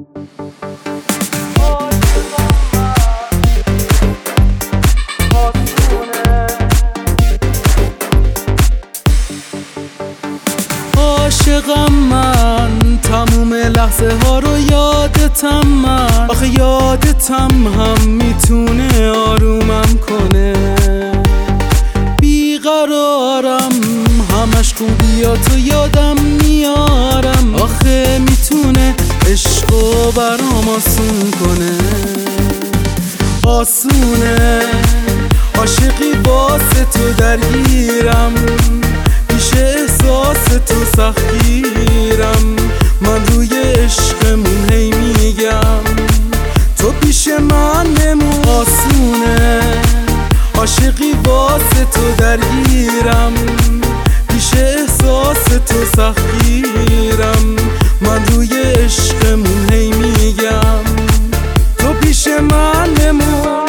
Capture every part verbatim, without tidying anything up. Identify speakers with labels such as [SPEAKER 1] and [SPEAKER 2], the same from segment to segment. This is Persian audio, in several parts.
[SPEAKER 1] عاشقم من، تموم لحظه ها رو یادتم من، آخه یادتم هم میتونه آرومم کنه. بیقرارم همش خوبیاتو یادم میارم، آخه میتونه عشقو برام آسون کنه. آسونه عاشقی واسه تو درگیرم، پیش احساس تو سختگیرم، من روی عشقمون هی میگم تو پیش من نمون. آسونه عاشقی واسه تو درگیرم، پیش احساس تو سختگیرم، من روی عشقمون هی میگم تو پیش من نمون.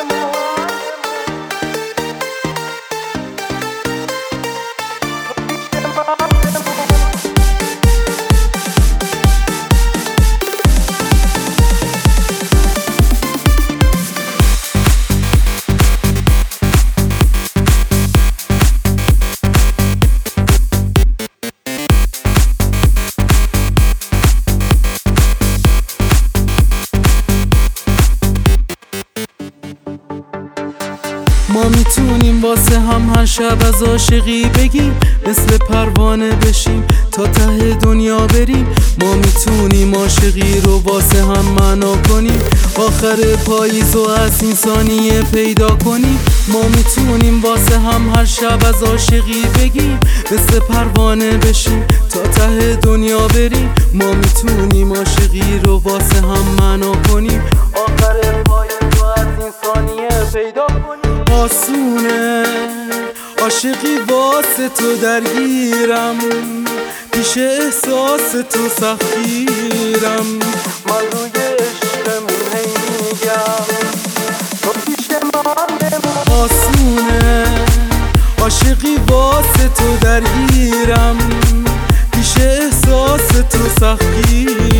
[SPEAKER 1] ما میتونیم واسه هم هر شب از عاشقی بگیم، مثل پروانه بشیم تا ته دنیا بریم. ما میتونیم عاشقی رو واسه هم معنا کنیم، آخر پاییز و از این ثانیه پیدا کنیم. ما میتونیم واسه هم هر شب از عاشقی بگیم، مثل پروانه بشیم تا ته دنیا بریم. ما میتونیم عاشقی رو واسه هم معنا کنیم، آخر پاییز و از این ثانیه پیدا کنیم. آسونه عاشقی واسه تو درگیرم، پیش احساس تو سختگیرم، من روی عشقمون هی میگم تو پیش من نمون. آسونه عاشقی واسه تو درگیرم، پیش احساس تو سختگیرم.